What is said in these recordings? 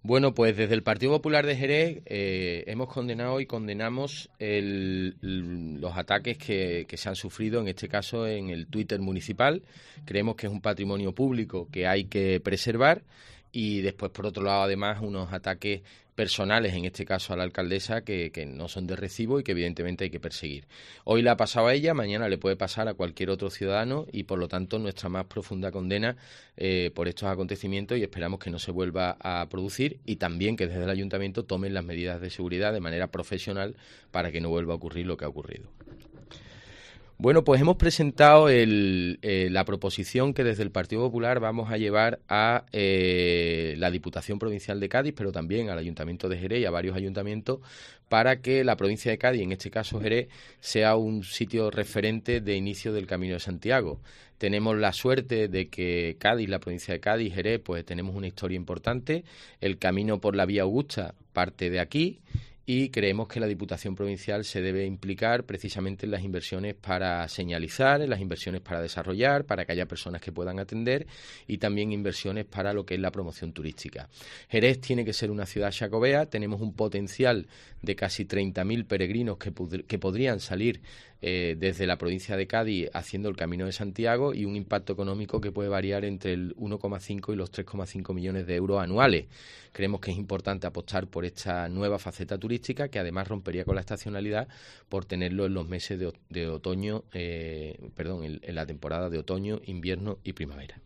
Bueno, pues desde el Partido Popular de Jerez hemos condenado y condenamos los ataques que se han sufrido, en este caso en el Twitter municipal. Creemos que es un patrimonio público que hay que preservar y después, por otro lado, además, unos ataques personales, en este caso a la alcaldesa, que no son de recibo y que evidentemente hay que perseguir. Hoy le ha pasado a ella, mañana le puede pasar a cualquier otro ciudadano y por lo tanto nuestra más profunda condena por estos acontecimientos, y esperamos que no se vuelva a producir y también que desde el ayuntamiento tomen las medidas de seguridad de manera profesional para que no vuelva a ocurrir lo que ha ocurrido. Bueno, pues hemos presentado la proposición que desde el Partido Popular vamos a llevar a la Diputación Provincial de Cádiz, pero también al Ayuntamiento de Jerez y a varios ayuntamientos, para que la provincia de Cádiz, en este caso Jerez, sea un sitio referente de inicio del Camino de Santiago. Tenemos la suerte de que Cádiz, la provincia de Cádiz, Jerez, pues tenemos una historia importante. El camino por la Vía Augusta parte de aquí. Y creemos que la Diputación Provincial se debe implicar precisamente en las inversiones para señalizar, en las inversiones para desarrollar, para que haya personas que puedan atender y también inversiones para lo que es la promoción turística. Jerez tiene que ser una ciudad xacobea, tenemos un potencial de casi 30.000 peregrinos que podrían salir desde la provincia de Cádiz haciendo el Camino de Santiago y un impacto económico que puede variar entre el 1,5 y los 3,5 millones de euros anuales. Creemos que es importante apostar por esta nueva faceta turística que además rompería con la estacionalidad por tenerlo en los meses de otoño, en la temporada de otoño, invierno y primavera.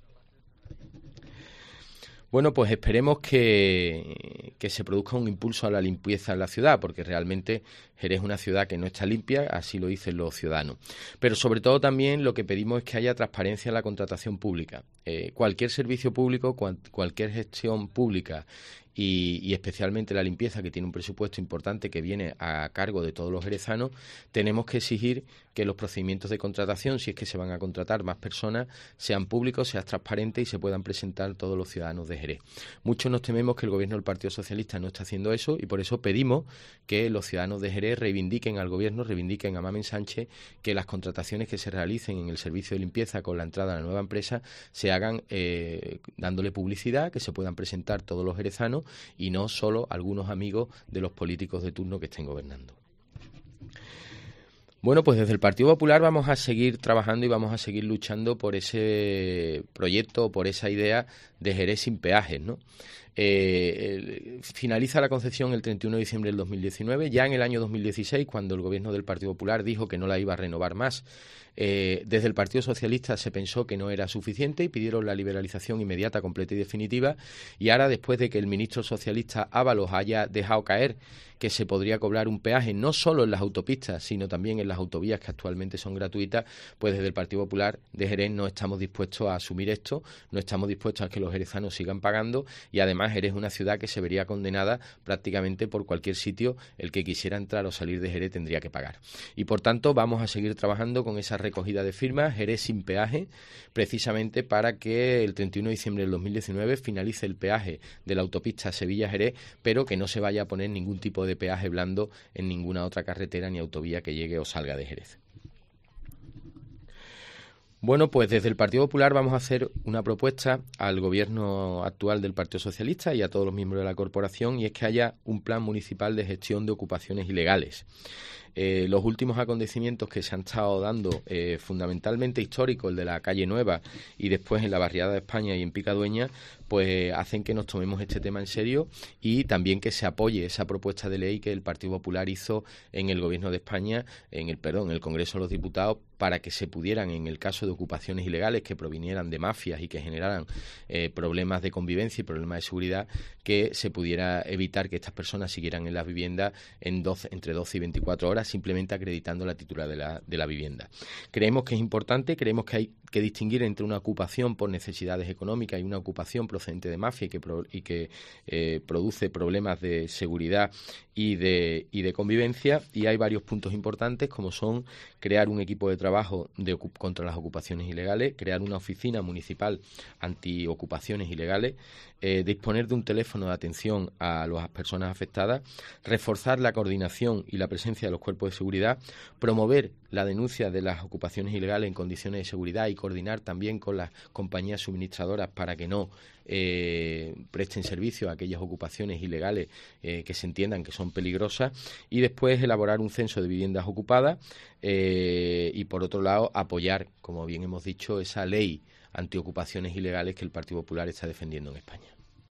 Bueno, pues esperemos que se produzca un impulso a la limpieza en la ciudad, porque realmente Jerez es una ciudad que no está limpia, así lo dicen los ciudadanos. Pero sobre todo también lo que pedimos es que haya transparencia en la contratación pública. Cualquier servicio público, cualquier gestión pública y especialmente la limpieza, que tiene un presupuesto importante que viene a cargo de todos los jerezanos, tenemos que exigir que los procedimientos de contratación, si es que se van a contratar más personas, sean públicos, sean transparentes y se puedan presentar todos los ciudadanos de Jerez. Muchos nos tememos que el gobierno del Partido Socialista no está haciendo eso y por eso pedimos que los ciudadanos de Jerez reivindiquen al gobierno, reivindiquen a Mamen Sánchez, que las contrataciones que se realicen en el servicio de limpieza con la entrada a la nueva empresa se hagan dándole publicidad, que se puedan presentar todos los jerezanos y no solo algunos amigos de los políticos de turno que estén gobernando. Bueno, pues desde el Partido Popular vamos a seguir trabajando y vamos a seguir luchando por ese proyecto, por esa idea de Jerez sin peajes, ¿no? Finaliza la concesión el 31 de diciembre del 2019. Ya en el año 2016, cuando el gobierno del Partido Popular dijo que no la iba a renovar más, desde el Partido Socialista se pensó que no era suficiente y pidieron la liberalización inmediata, completa y definitiva. Y ahora, después de que el ministro socialista Ábalos haya dejado caer que se podría cobrar un peaje no solo en las autopistas, sino también en las autovías que actualmente son gratuitas, pues desde el Partido Popular de Jerez no estamos dispuestos a asumir esto, no estamos dispuestos a que los jerezanos sigan pagando y además Jerez es una ciudad que se vería condenada prácticamente por cualquier sitio. El que quisiera entrar o salir de Jerez tendría que pagar. Y por tanto vamos a seguir trabajando con esa recogida de firmas, Jerez sin peaje, precisamente para que el 31 de diciembre del 2019 finalice el peaje de la autopista Sevilla-Jerez, pero que no se vaya a poner ningún tipo de peaje blando en ninguna otra carretera ni autovía que llegue o salga de Jerez. Bueno, pues desde el Partido Popular vamos a hacer una propuesta al gobierno actual del Partido Socialista y a todos los miembros de la corporación, y es que haya un plan municipal de gestión de ocupaciones ilegales. Los últimos acontecimientos que se han estado dando, fundamentalmente histórico, el de la calle Nueva y después en la barriada de España y en Picadueña, pues hacen que nos tomemos este tema en serio y también que se apoye esa propuesta de ley que el Partido Popular hizo en el Gobierno de España, en el Congreso de los Diputados, para que se pudieran, en el caso de ocupaciones ilegales que provinieran de mafias y que generaran problemas de convivencia y problemas de seguridad, que se pudiera evitar que estas personas siguieran en las viviendas entre 12 y 24 horas, simplemente acreditando la titularidad de la vivienda. Creemos que es importante, creemos que hay que distinguir entre una ocupación por necesidades económicas y una ocupación procedente de mafia y que produce problemas de seguridad y de convivencia, y hay varios puntos importantes como son crear un equipo de trabajo contra las ocupaciones ilegales, crear una oficina municipal antiocupaciones ilegales, disponer de un teléfono de atención a las personas afectadas, reforzar la coordinación y la presencia de los cuerpos de seguridad, promover la denuncia de las ocupaciones ilegales en condiciones de seguridad y coordinar también con las compañías suministradoras para que no presten servicio a aquellas ocupaciones ilegales que se entiendan que son peligrosas, y después elaborar un censo de viviendas ocupadas y, por otro lado, apoyar, como bien hemos dicho, esa ley antiocupaciones ilegales que el Partido Popular está defendiendo en España.